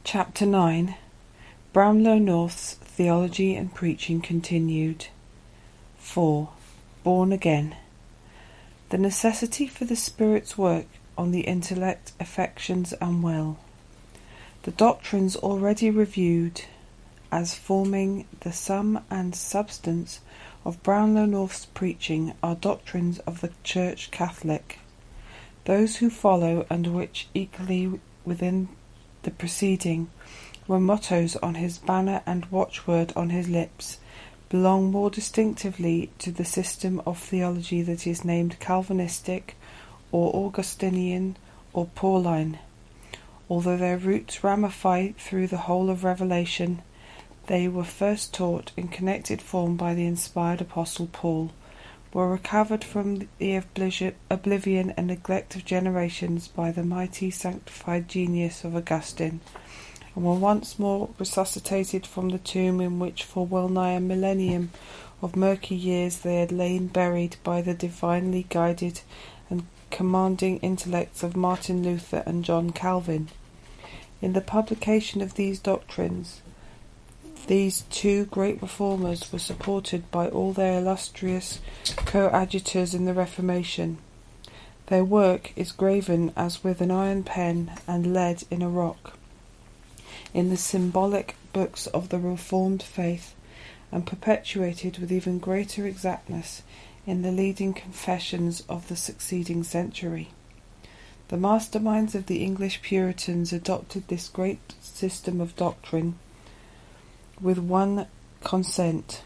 Chapter 9. Brownlow North's Theology and Preaching Continued. 4. Born Again. The necessity for the Spirit's work on the intellect, affections, and will. The doctrines already reviewed as forming the sum and substance of Brownlow North's preaching are doctrines of the Church Catholic. Those who follow, and which equally within the preceding were mottos on his banner and watchword on his lips, belong more distinctively to the system of theology that is named Calvinistic, or Augustinian, or Pauline. Although their roots ramify through the whole of Revelation, they were first taught in connected form by the inspired Apostle Paul, were recovered from the oblivion and neglect of generations by the mighty sanctified genius of Augustine, and were once more resuscitated from the tomb in which for well nigh a millennium of murky years they had lain buried by the divinely guided and commanding intellects of Martin Luther and John Calvin. In the publication of these doctrines, these two great reformers were supported by all their illustrious coadjutors in the Reformation. Their work is graven as with an iron pen and lead in a rock in the symbolic books of the Reformed faith, and perpetuated with even greater exactness in the leading confessions of the succeeding century. The masterminds of the English Puritans adopted this great system of doctrine with one consent.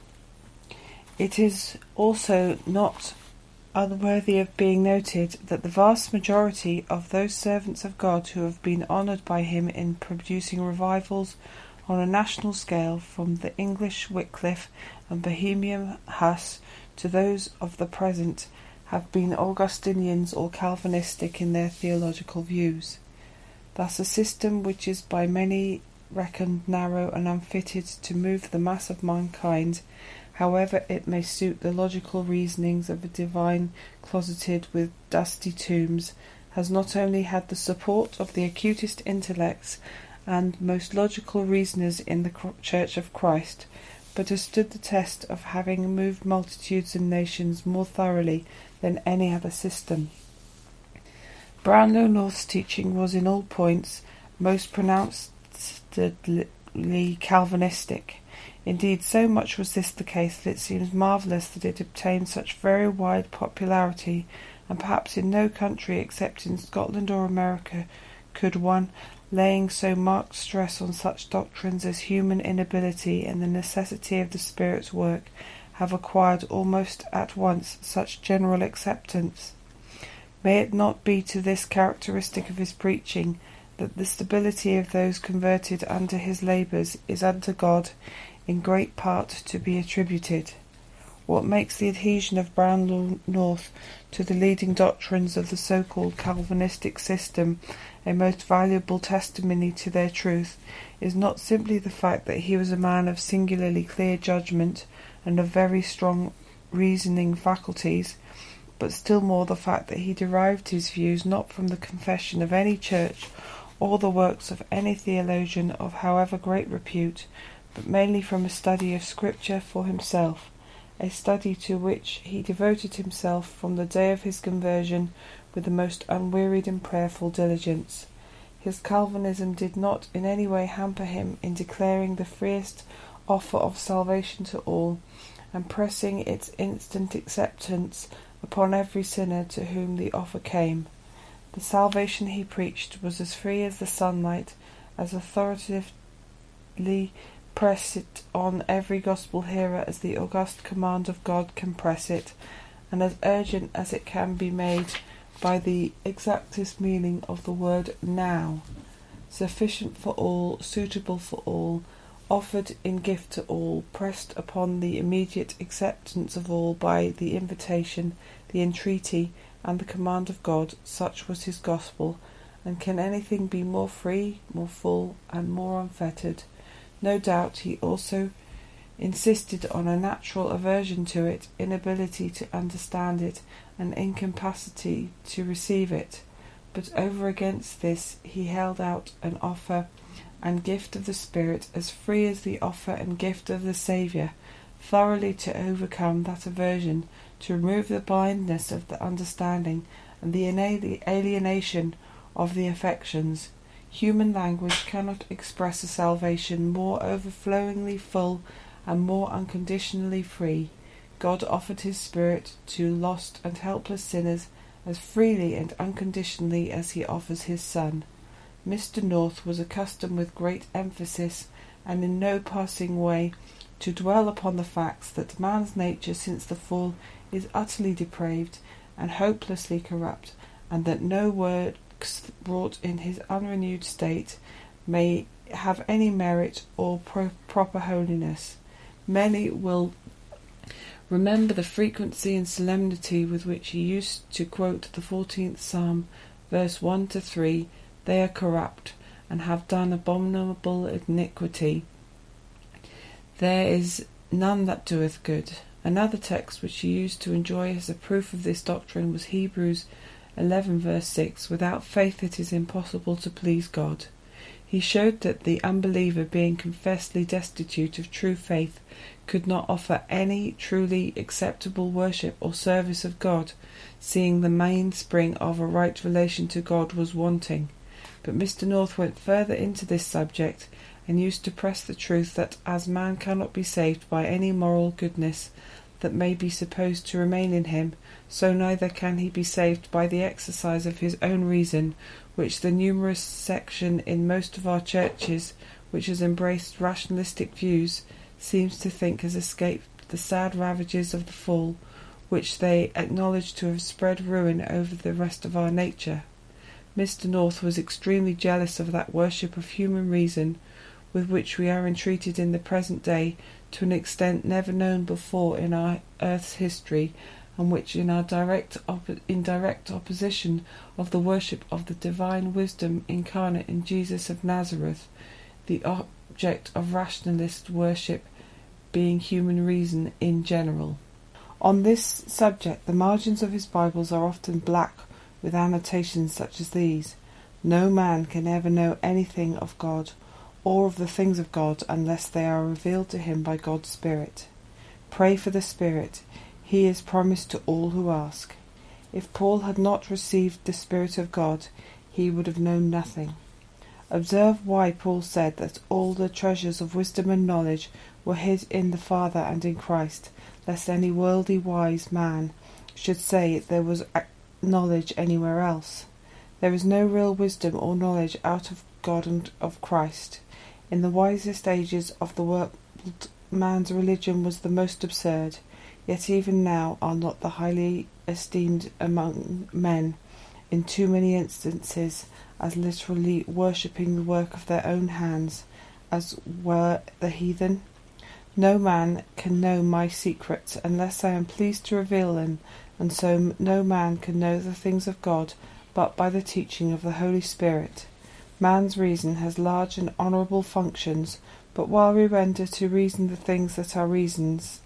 It is also not unworthy of being noted that the vast majority of those servants of God who have been honoured by him in producing revivals on a national scale, from the English Wycliffe and Bohemian Huss to those of the present, have been Augustinians or Calvinistic in their theological views. Thus a system which is by many reckoned narrow and unfitted to move the mass of mankind, however it may suit the logical reasonings of a divine closeted with dusty tombs, has not only had the support of the acutest intellects and most logical reasoners in the Church of Christ, but has stood the test of having moved multitudes and nations more thoroughly than any other system. Brownlow North's teaching was in all points most pronouncedly Calvinistic. Indeed, so much was this the case that it seems marvellous that it obtained such very wide popularity, and perhaps in no country except in Scotland or America could one, laying so marked stress on such doctrines as human inability and the necessity of the Spirit's work, have acquired almost at once such general acceptance. May it not be to this characteristic of his preaching that the stability of those converted under his labours is unto God in great part to be attributed. What makes the adhesion of Brownlow North to the leading doctrines of the so-called Calvinistic system a most valuable testimony to their truth is not simply the fact that he was a man of singularly clear judgment and of very strong reasoning faculties, but still more the fact that he derived his views not from the confession of any church or the works of any theologian of however great repute, but mainly from a study of Scripture for himself, a study to which he devoted himself from the day of his conversion with the most unwearied and prayerful diligence. His Calvinism did not in any way hamper him in declaring the freest offer of salvation to all, and pressing its instant acceptance upon every sinner to whom the offer came. The salvation he preached was as free as the sunlight, as authoritatively press it on every gospel hearer as the august command of God can press it, and as urgent as it can be made by the exactest meaning of the word now, sufficient for all, suitable for all, offered in gift to all, pressed upon the immediate acceptance of all by the invitation, the entreaty, and the command of God. Such was his gospel, and can anything be more free, more full, and more unfettered? No doubt he also insisted on a natural aversion to it, inability to understand it, and incapacity to receive it. But over against this he held out an offer and gift of the Spirit as free as the offer and gift of the Saviour, thoroughly to overcome that aversion, to remove the blindness of the understanding and the alienation of the affections. Human language cannot express a salvation more overflowingly full and more unconditionally free. God offered his Spirit to lost and helpless sinners as freely and unconditionally as he offers his Son. Mr. North was accustomed with great emphasis and in no passing way to dwell upon the facts that man's nature since the fall is utterly depraved and hopelessly corrupt, and that no works wrought in his unrenewed state may have any merit or proper holiness. Many will remember the frequency and solemnity with which he used to quote the 14th Psalm, verse 1 to 3, "They are corrupt, and have done abominable iniquity. There is none that doeth good." Another text which he used to enjoy as a proof of this doctrine was Hebrews 11 verse 6, "Without faith it is impossible to please God." He showed that the unbeliever, being confessedly destitute of true faith, could not offer any truly acceptable worship or service of God, seeing the mainspring of a right relation to God was wanting. But Mr. North went further into this subject, and used to press the truth that as man cannot be saved by any moral goodness that may be supposed to remain in him, so neither can he be saved by the exercise of his own reason, which the numerous section in most of our churches which has embraced rationalistic views seems to think has escaped the sad ravages of the fall, which they acknowledge to have spread ruin over the rest of our nature. Mr. North was extremely jealous of that worship of human reason with which we are entreated in the present day to an extent never known before in our earth's history, and which in direct opposition of the worship of the divine wisdom incarnate in Jesus of Nazareth, the object of rationalist worship being human reason in general. On this subject the margins of his Bibles are often black with annotations such as these: "No man can ever know anything of God or of the things of God unless they are revealed to him by God's Spirit. Pray for the Spirit. He is promised to all who ask." If Paul had not received the Spirit of God, he would have known nothing. Observe why Paul said that all the treasures of wisdom and knowledge were hid in the Father and in Christ, lest any worldly wise man should say there was knowledge anywhere else. There is no real wisdom or knowledge out of God and of Christ. In the wisest ages of the world, man's religion was the most absurd, yet even now are not the highly esteemed among men, in too many instances, as literally worshipping the work of their own hands, as were the heathen. No man can know my secrets unless I am pleased to reveal them, and so no man can know the things of God but by the teaching of the Holy Spirit. Man's reason has large and honourable functions, but while we render to reason the things that are reasons,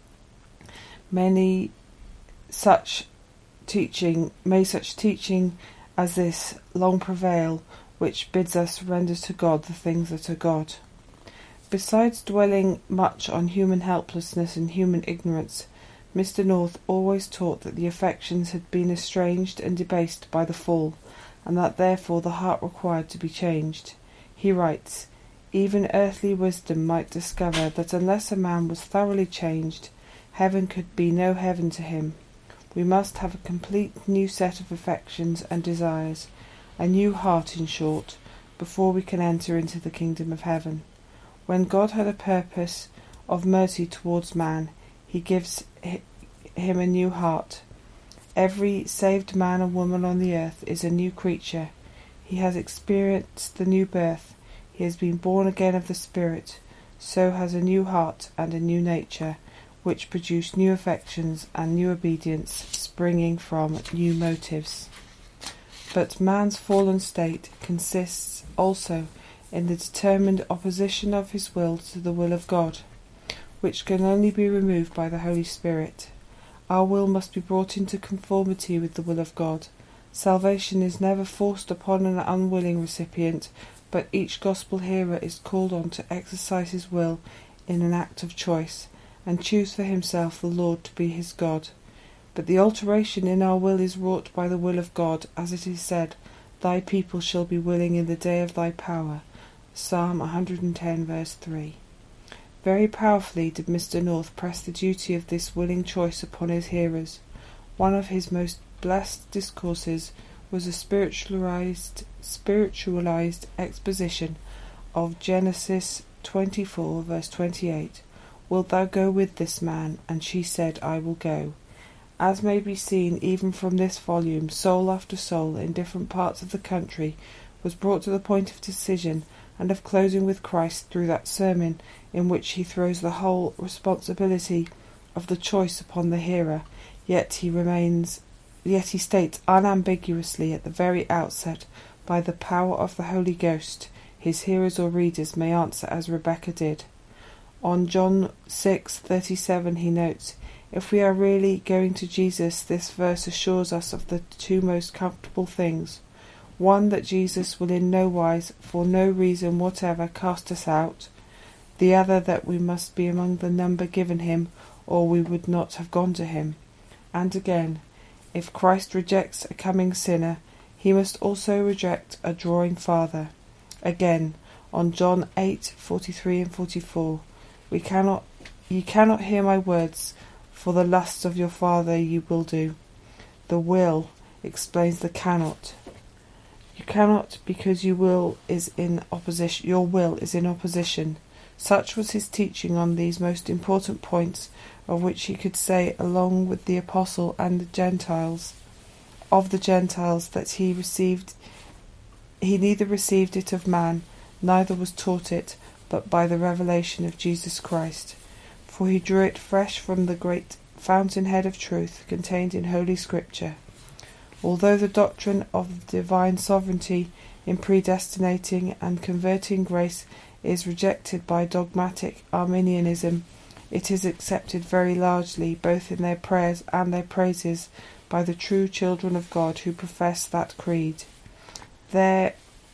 may such teaching as this long prevail, which bids us render to God the things that are God. Besides dwelling much on human helplessness and human ignorance, Mr. North always taught that the affections had been estranged and debased by the fall, and that therefore the heart required to be changed. He writes, "Even earthly wisdom might discover that unless a man was thoroughly changed, heaven could be no heaven to him. We must have a complete new set of affections and desires, a new heart in short, before we can enter into the kingdom of heaven. When God had a purpose of mercy towards man, he gives him a new heart. Every saved man and woman on the earth is a new creature. He has experienced the new birth. He has been born again of the Spirit. So has a new heart and a new nature, which produce new affections and new obedience, springing from new motives. But man's fallen state consists also in the determined opposition of his will to the will of God, which can only be removed by the Holy Spirit. Our will must be brought into conformity with the will of God. Salvation is never forced upon an unwilling recipient, but each gospel hearer is called on to exercise his will in an act of choice, and choose for himself the Lord to be his God. But the alteration in our will is wrought by the will of God, as it is said, Thy people shall be willing in the day of thy power. Psalm 110 verse 3. Very powerfully did Mr. North press the duty of this willing choice upon his hearers. One of his most blessed discourses was a spiritualized exposition of Genesis 24 verse 28. Wilt thou go with this man? And she said, I will go. As may be seen even from this volume, soul after soul in different parts of the country was brought to the point of decision and of closing with Christ through that sermon in which he throws the whole responsibility of the choice upon the hearer, yet he states unambiguously at the very outset, by the power of the Holy Ghost, his hearers or readers may answer as Rebecca did. On John 6:37 he notes, if we are really going to Jesus, this verse assures us of the two most comfortable things. One, that Jesus will in no wise, for no reason whatever, cast us out. The other, that we must be among the number given him, or we would not have gone to him. And again, if Christ rejects a coming sinner, he must also reject a drawing Father. Again, on John 8:43 and 44, ye cannot hear my words, for the lusts of your father you will do. The will explains the cannot. You cannot because your will is in opposition. Such was his teaching on these most important points, of which he could say, along with the apostle and the Gentiles, that he neither received it of man, neither was taught it, but by the revelation of Jesus Christ. For he drew it fresh from the great fountainhead of truth contained in Holy Scripture. Although the doctrine of divine sovereignty in predestinating and converting grace is rejected by dogmatic Arminianism, it is accepted very largely, both in their prayers and their praises, by the true children of God who profess that creed. There,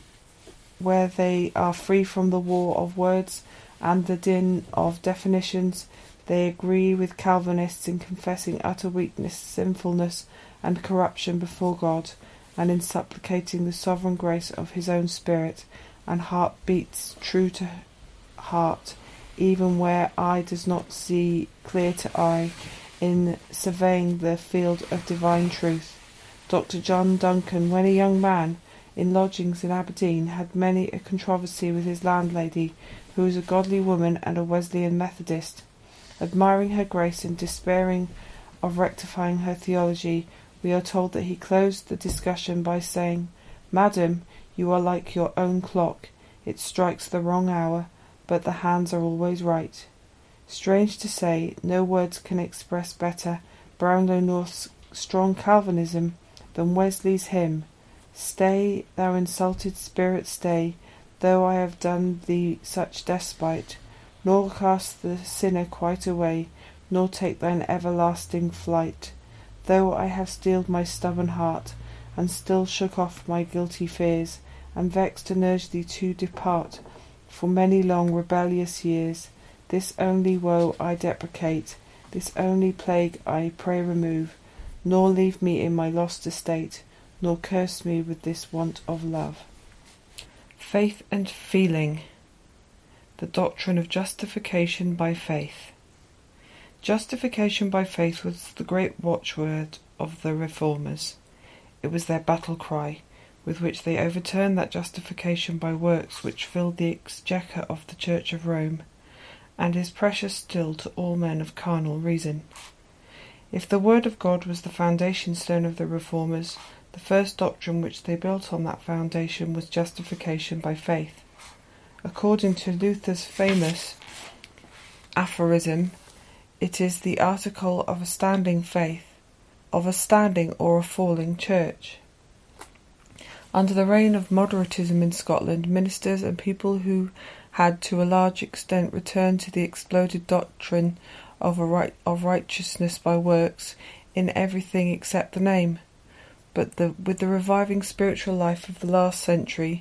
where they are free from the war of words and the din of definitions, they agree with Calvinists in confessing utter weakness, sinfulness, and corruption before God, and in supplicating the sovereign grace of his own Spirit, and heart beats true to heart, even where eye does not see clear to eye, in surveying the field of divine truth. Dr. John Duncan, when a young man, in lodgings in Aberdeen, had many a controversy with his landlady, who was a godly woman and a Wesleyan Methodist. Admiring her grace and despairing of rectifying her theology, we are told that he closed the discussion by saying, Madam, you are like your own clock. It strikes the wrong hour, but the hands are always right. Strange to say, no words can express better Brownlow North's strong Calvinism than Wesley's hymn, Stay, thou insulted spirit, stay, though I have done thee such despite, nor cast the sinner quite away, nor take thine everlasting flight. Though I have steeled my stubborn heart, and still shook off my guilty fears, and vexed and urged thee to depart, for many long rebellious years, this only woe I deprecate, this only plague I pray remove, nor leave me in my lost estate, nor curse me with this want of love. Faith and feeling. The doctrine of justification by faith. Justification by faith was the great watchword of the Reformers. It was their battle cry, with which they overturned that justification by works which filled the exchequer of the Church of Rome, and is precious still to all men of carnal reason. If the Word of God was the foundation stone of the Reformers, the first doctrine which they built on that foundation was justification by faith. According to Luther's famous aphorism, it is the article of a standing faith, of a standing or a falling church. Under the reign of moderatism in Scotland, ministers and people who had to a large extent returned to the exploded doctrine of righteousness by works in everything except the name. But with the reviving spiritual life of the last century,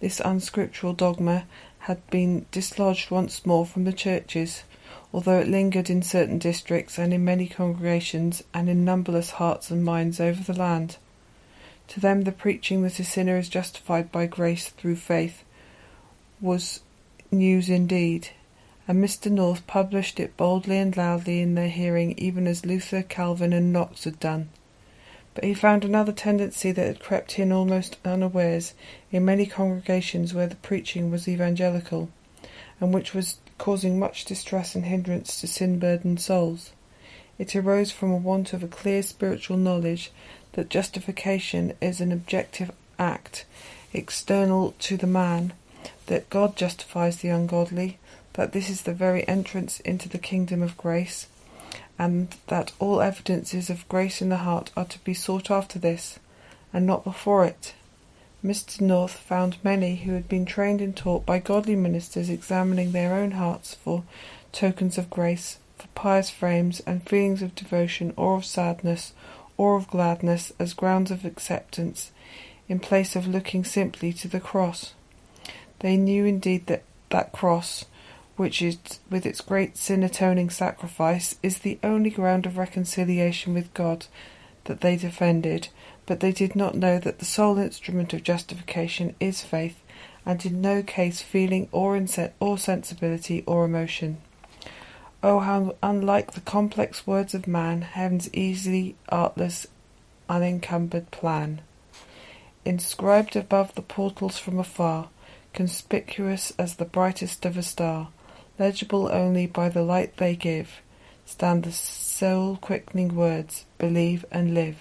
this unscriptural dogma had been dislodged once more from the churches, although it lingered in certain districts and in many congregations and in numberless hearts and minds over the land. To them the preaching that a sinner is justified by grace through faith was news indeed, and Mr. North published it boldly and loudly in their hearing, even as Luther, Calvin, and Knox had done. But he found another tendency that had crept in almost unawares in many congregations where the preaching was evangelical, and which was causing much distress and hindrance to sin-burdened souls. It arose from a want of a clear spiritual knowledge that justification is an objective act, external to the man, that God justifies the ungodly, that this is the very entrance into the kingdom of grace, and that all evidences of grace in the heart are to be sought after this, and not before it. Mr. North found many who had been trained and taught by godly ministers examining their own hearts for tokens of grace, for pious frames and feelings of devotion or of sadness or of gladness as grounds of acceptance, in place of looking simply to the cross. They knew indeed that cross, which is, with its great sin-atoning sacrifice, is the only ground of reconciliation with God that they defended, but they did not know that the sole instrument of justification is faith, and in no case feeling or sensibility or emotion. Oh, how unlike the complex words of man, heaven's easy, artless, unencumbered plan. Inscribed above the portals from afar, conspicuous as the brightest of a star, legible only by the light they give, stand the soul-quickening words, believe and live.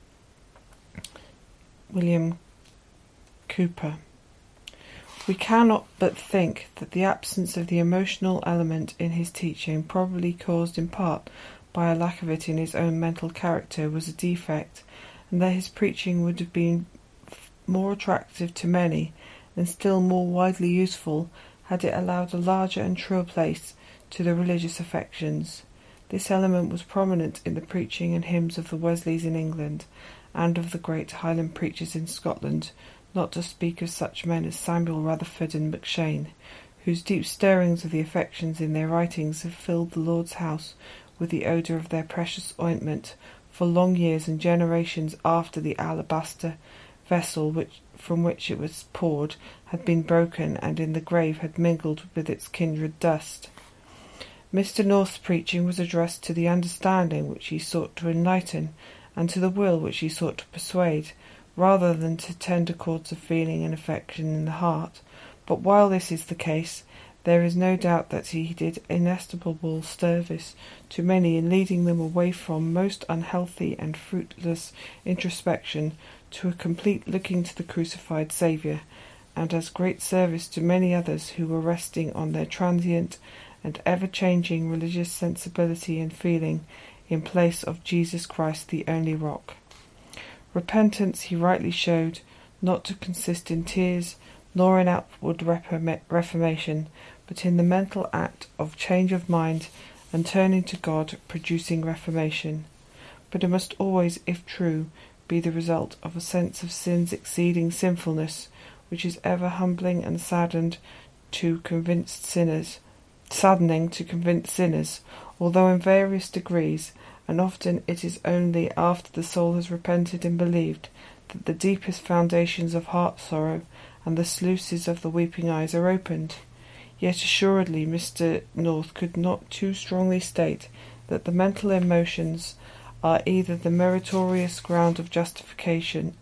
William Cowper. We cannot but think that the absence of the emotional element in his teaching, probably caused in part by a lack of it in his own mental character, was a defect, and that his preaching would have been more attractive to many, and still more widely useful, had it allowed a larger and truer place to the religious affections. This element was prominent in the preaching and hymns of the Wesleys in England, and of the great Highland preachers in Scotland, not to speak of such men as Samuel Rutherford and McShane, whose deep stirrings of the affections in their writings have filled the Lord's house with the odour of their precious ointment for long years and generations after the alabaster vessel from which it was poured had been broken and in the grave had mingled with its kindred dust. Mr. North's preaching was addressed to the understanding which he sought to enlighten, and to the will which he sought to persuade, rather than to tender chords of feeling and affection in the heart. But while this is the case, there is no doubt that he did inestimable service to many in leading them away from most unhealthy and fruitless introspection to a complete looking to the crucified Saviour, and as great service to many others who were resting on their transient and ever-changing religious sensibility and feeling in place of Jesus Christ the only rock. Repentance, he rightly showed, not to consist in tears, nor in outward reformation, but in the mental act of change of mind and turning to God, producing reformation. But it must always, if true, be the result of a sense of sin's exceeding sinfulness, which is ever humbling and saddening to convinced sinners, although in various degrees, and often it is only after the soul has repented and believed that the deepest foundations of heart sorrow and the sluices of the weeping eyes are opened. Yet assuredly Mr. North could not too strongly state that the mental emotions are either the meritorious ground of justification,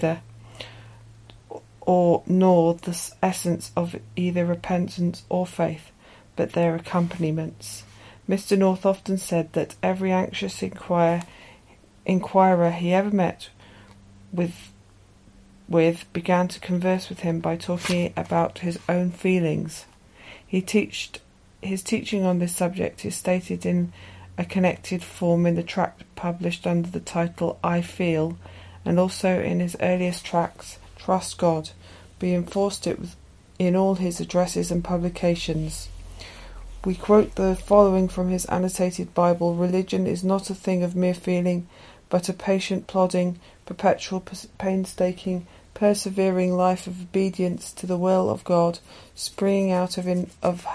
nor the essence of either repentance or faith, but their accompaniments. Mr. North often said that every anxious inquirer he ever met with began to converse with him by talking about his own feelings. His teaching on this subject is stated in a connected form in the tract published under the title I Feel, and also in his earliest tracts, Trust God, but he enforced it in all his addresses and publications. We quote the following from his annotated Bible: "Religion is not a thing of mere feeling, but a patient, plodding, perpetual, painstaking, persevering life of obedience to the will of God, springing out of an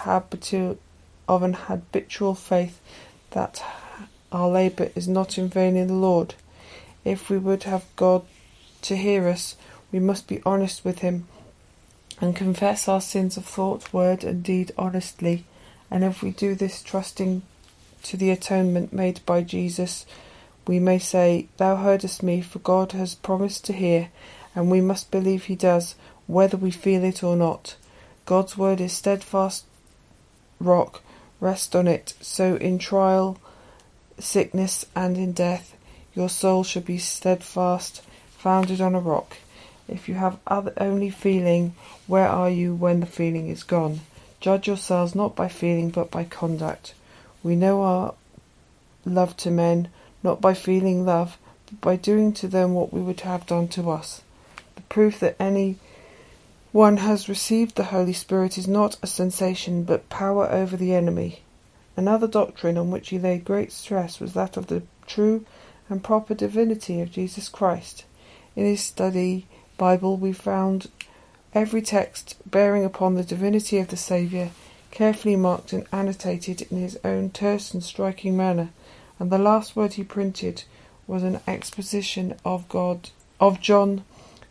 habitual faith that our labour is not in vain in the Lord. If we would have God to hear us, we must be honest with him and confess our sins of thought, word and deed honestly. And if we do this trusting to the atonement made by Jesus, we may say, "Thou heardest me," for God has promised to hear, and we must believe he does, whether we feel it or not. God's word is steadfast rock, rest on it. So in trial, sickness, and in death, your soul shall be steadfast, founded on a rock. If you have only feeling, where are you when the feeling is gone? Judge yourselves not by feeling, but by conduct. We know our love to men, not by feeling love, but by doing to them what we would have done to us. The proof that any one has received the Holy Spirit is not a sensation, but power over the enemy. Another doctrine on which he laid great stress was that of the true and proper divinity of Jesus Christ. In his study Bible we found every text bearing upon the divinity of the Saviour carefully marked and annotated in his own terse and striking manner, and the last word he printed was an exposition of John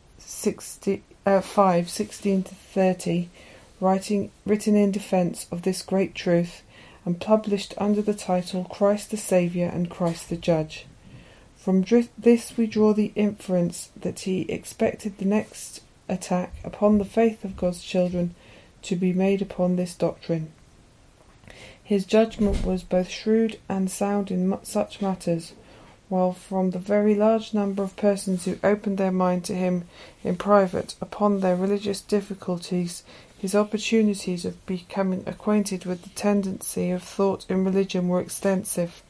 5:16-30, written in defence of this great truth, and published under the title Christ the Saviour and Christ the Judge. From this we draw the inference that he expected the next attack upon the faith of God's children to be made upon this doctrine. His judgment was both shrewd and sound in such matters, while from the very large number of persons who opened their mind to him in private upon their religious difficulties, his opportunities of becoming acquainted with the tendency of thought in religion were extensive.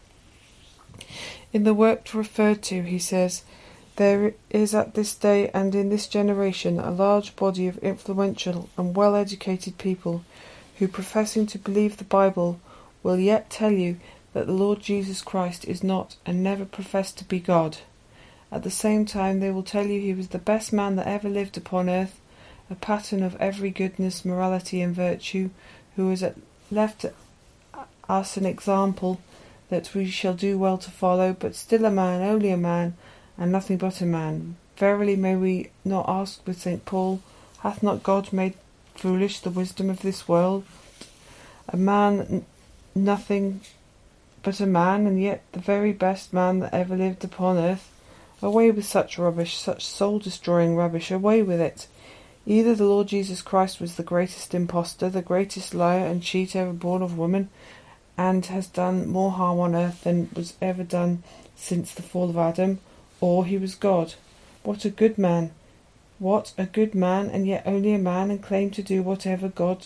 In the work referred to, he says, "There is at this day and in this generation a large body of influential and well-educated people who, professing to believe the Bible, will yet tell you that the Lord Jesus Christ is not and never professed to be God. At the same time they will tell you he was the best man that ever lived upon earth, a pattern of every goodness, morality and virtue, who has left us an example that we shall do well to follow, but still a man, only a man, and nothing but a man. Verily may we not ask with St. Paul, hath not God made foolish the wisdom of this world? A man, nothing but a man, and yet the very best man that ever lived upon earth. Away with such rubbish, such soul-destroying rubbish, away with it. Either the Lord Jesus Christ was the greatest impostor, the greatest liar and cheat ever born of woman, and has done more harm on earth than was ever done since the fall of Adam, or he was God. What a good man! What a good man, and yet only a man, and claimed to do whatever God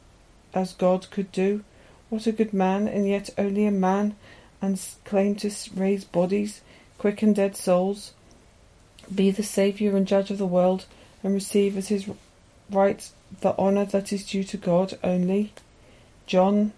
could do. What a good man, and yet only a man, and claimed to raise bodies, quicken dead souls, be the Saviour and Judge of the world, and receive as his right the honour that is due to God only. John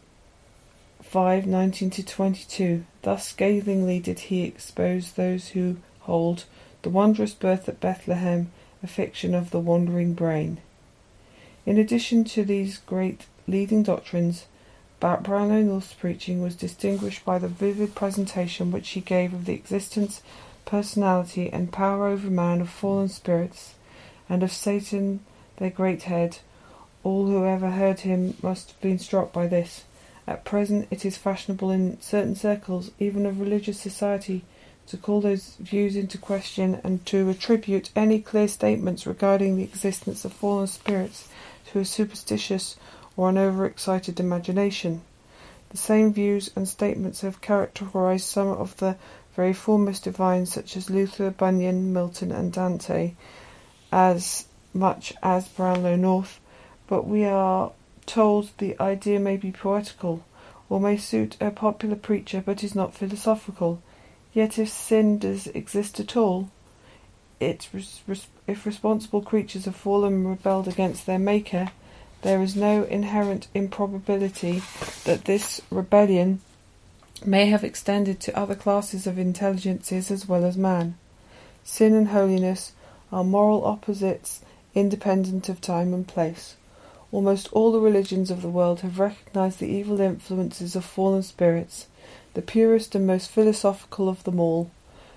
5:19-22. Thus scathingly did he expose those who hold the wondrous birth at Bethlehem a fiction of the wandering brain. In addition to these great leading doctrines, Brownlow North's preaching was distinguished by the vivid presentation which he gave of the existence, personality, and power over man of fallen spirits, and of Satan, their great head. All who ever heard him must have been struck by this. At present it is fashionable in certain circles, even of religious society, to call those views into question, and to attribute any clear statements regarding the existence of fallen spirits to a superstitious or an overexcited imagination. The same views and statements have characterized some of the very foremost divines, such as Luther, Bunyan, Milton, and Dante, as much as Brownlow North, but we are told the idea may be poetical, or may suit a popular preacher, but is not philosophical. Yet if sin does exist at all, if responsible creatures have fallen and rebelled against their Maker, there is no inherent improbability that this rebellion may have extended to other classes of intelligences as well as man. Sin and holiness are moral opposites independent of time and place. Almost all the religions of the world have recognized the evil influences of fallen spirits. The purest and most philosophical of them all,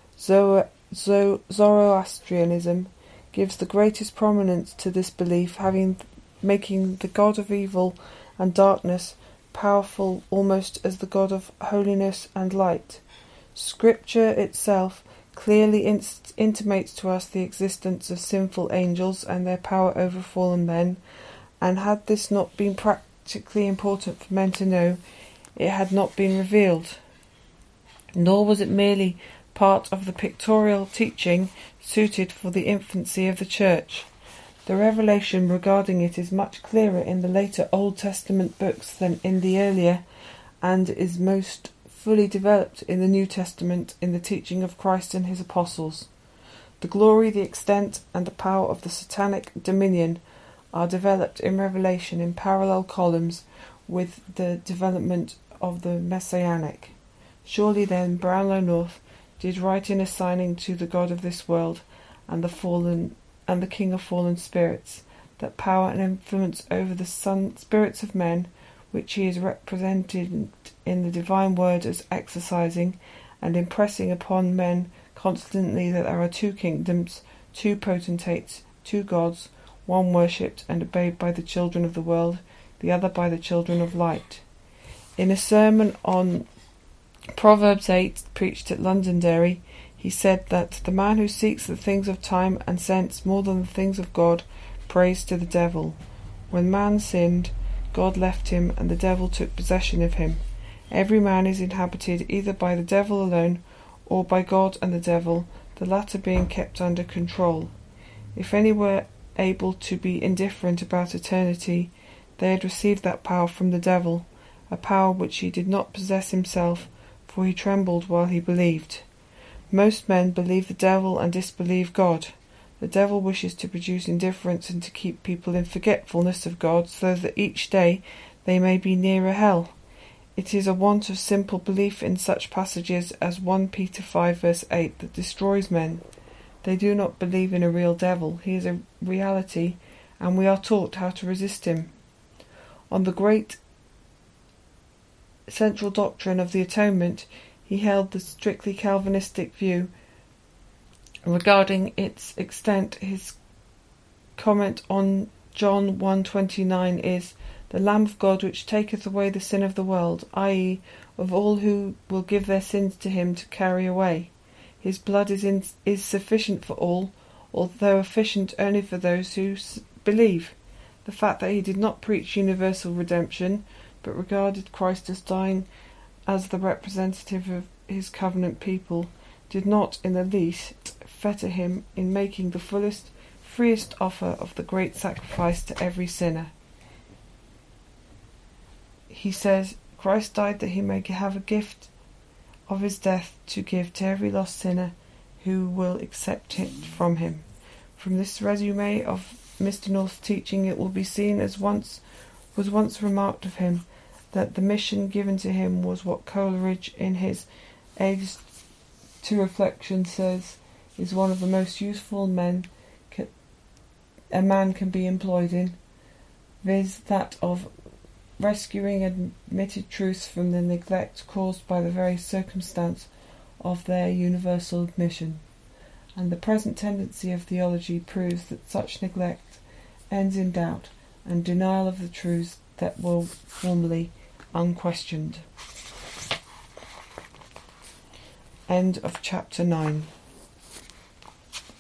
Zoroastrianism, gives the greatest prominence to this belief, making the god of evil and darkness powerful almost as the god of holiness and light. Scripture itself clearly intimates to us the existence of sinful angels and their power over fallen men, and had this not been practically important for men to know, it had not been revealed. Nor was it merely part of the pictorial teaching suited for the infancy of the Church. The revelation regarding it is much clearer in the later Old Testament books than in the earlier, and is most fully developed in the New Testament in the teaching of Christ and his apostles. The glory, the extent, and the power of the satanic dominion are developed in Revelation in parallel columns with the development of the Messianic. Surely then Brownlow North did right in assigning to the God of this world and the King of fallen spirits that power and influence over the spirits of men, which he is represented in the divine word as exercising and impressing upon men constantly that there are two kingdoms, two potentates, two gods, one worshipped and obeyed by the children of the world, the other by the children of light. In a sermon on Proverbs 8, preached at Londonderry, he said that the man who seeks the things of time and sense more than the things of God prays to the devil. When man sinned, God left him, and the devil took possession of him. Every man is inhabited either by the devil alone, or by God and the devil, the latter being kept under control. If any were able to be indifferent about eternity, they had received that power from the devil, a power which he did not possess himself, for he trembled while he believed. Most men believe the devil and disbelieve God. The devil wishes to produce indifference and to keep people in forgetfulness of God, so that each day they may be nearer hell. It is a want of simple belief in such passages as 1 Peter 5 verse 8 that destroys men. They do not believe in a real devil. He is a reality, and we are taught how to resist him. On the great central doctrine of the atonement, he held the strictly Calvinistic view. Regarding its extent, his comment on John 1:29 is, "The Lamb of God which taketh away the sin of the world, i.e., of all who will give their sins to him to carry away. His blood is sufficient for all, although efficient only for those who believe." The fact that he did not preach universal redemption, but regarded Christ as dying as the representative of his covenant people, did not in the least fetter him in making the fullest, freest offer of the great sacrifice to every sinner. He says, Christ died that he may have a gift of his death to give to every lost sinner who will accept it from him. From this resume of Mr. North's teaching, it will be seen, as was once remarked of him, that the mission given to him was what Coleridge, in his Aids to Reflection, says is one of the most useful a man can be employed in, viz. that of rescuing admitted truths from the neglect caused by the very circumstance of their universal admission. And the present tendency of theology proves that such neglect ends in doubt and denial of the truths that were formerly unquestioned. End of chapter 9.